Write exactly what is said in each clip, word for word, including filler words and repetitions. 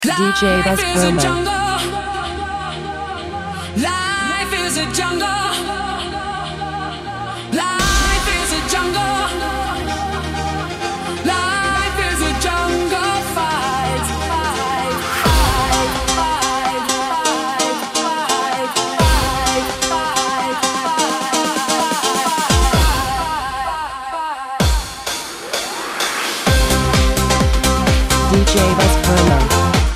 D J Buzz Promo. Life is a jungle. Life is a jungle. Life is a jungle fight. Fight, fight, fight, fight, fight, fight, fight. D J Buzz Promo.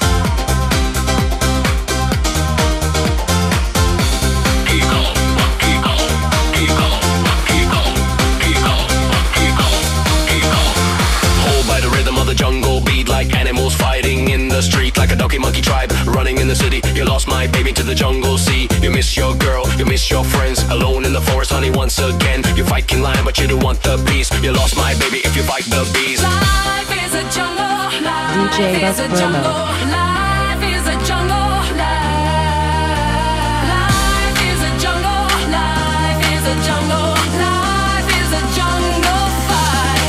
Animals fighting in the street like a donkey monkey tribe running in the city. You lost my baby to the jungle sea. You miss your girl, you miss your friends. Alone in the forest, honey, once again. You fight in line, but you don't want the peace. You lost my baby if you fight the bees. Life is a jungle. Life D J Buzz is a Promo. jungle. Life is a jungle. Life is a jungle. Life is a jungle. Life is a jungle fight.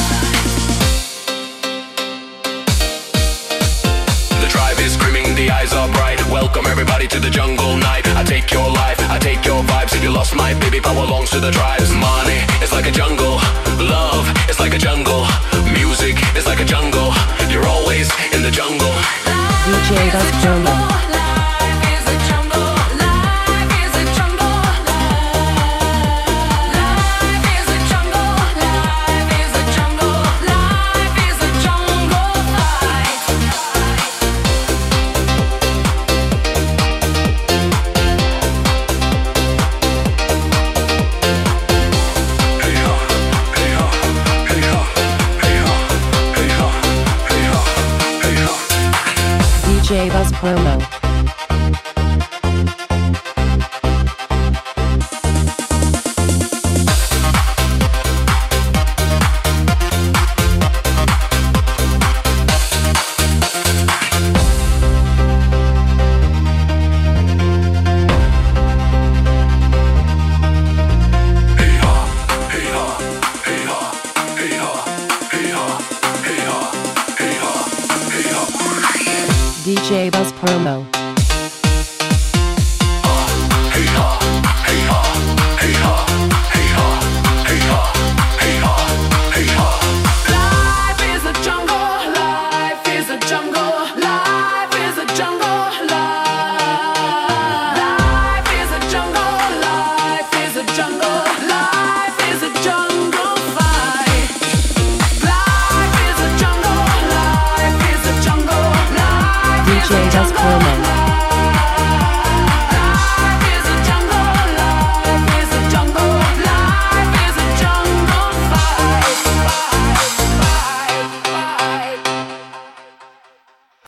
The tribe is screaming, the eyes are bright. Welcome everybody to the jungle night. I take your life, I take your vibes. If you lost my baby, power belongs to the tribes. Money is like a jungle. Love is like a jungle. Music is like a jungle. You're always in the jungle. D J Buzz Promo. Life is a jungle. Life is a jungle. Life is a jungle. Life is a jungle. Life is a jungle fight. D J Buzz Promo. D J Buzz Promo. Life is a jungle. Life is a jungle. Life is a jungle. Life is a jungle. Life is a jungle. Life is a jungle fight. Life is a jungle. Life is a jungle. Life D is J a Buzz jungle. Promo.